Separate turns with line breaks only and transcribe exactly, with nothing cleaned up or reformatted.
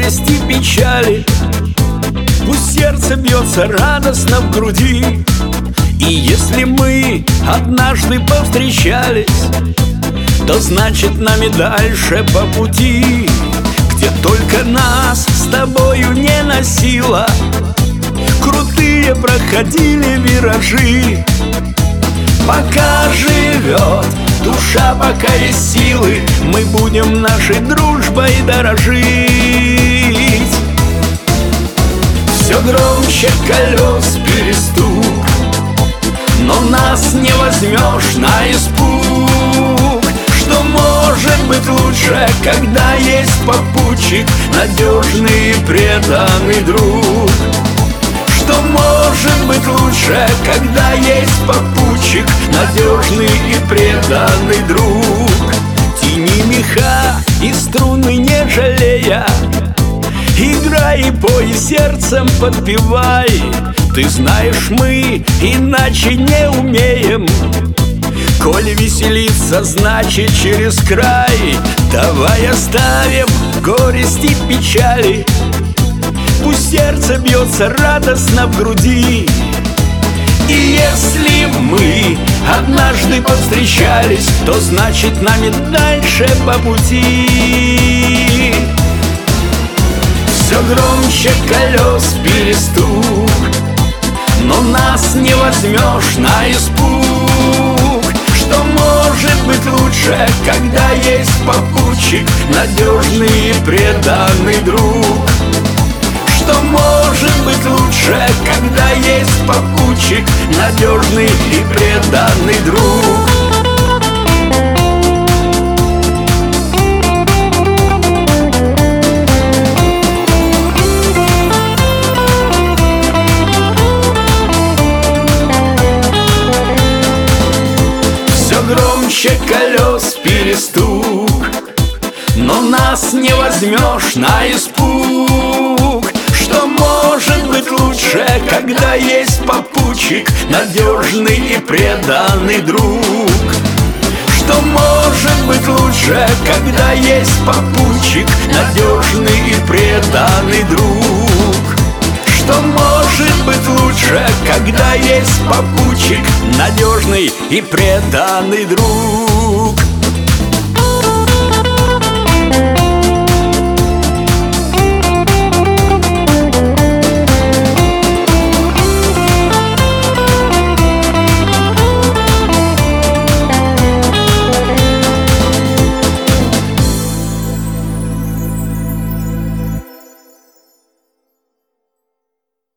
горести, печали. Пусть сердце бьется радостно в груди. И если мы однажды повстречались, то значит нами дальше по пути, где только нас с тобою не носило. Крутые проходили виражи. Пока живет душа, пока есть силы, мы будем нашей дружбой дорожить. Все громче колес перестук, но нас не возьмешь на испуг. Что может быть лучше, когда есть попутчик, надежный и преданный друг? Что может быть лучше, когда есть попутчик, надежный и преданный друг? Тяни меха и струны не жалея, играй и пой, сердцем подпевай. Ты знаешь, мы иначе не умеем. Коль веселиться, значит через край. Давай оставим горесть и печали. Пусть сердце бьется радостно в груди. И если мы однажды повстречались, то значит нами дальше по пути. Все громче колес перестук, но нас не возьмешь на испуг. Что может быть лучше, когда есть попутчик, надежный и преданный друг? Что может быть лучше, когда есть попутчик, надежный и преданный друг? Все громче колес перестук, но нас не возьмешь на испуг. Что может быть лучше, когда есть попутчик, надежный и преданный друг? Что может быть лучше, когда есть попутчик, надежный и преданный друг? Что может быть лучше, когда есть попутчик, надежный и преданный друг?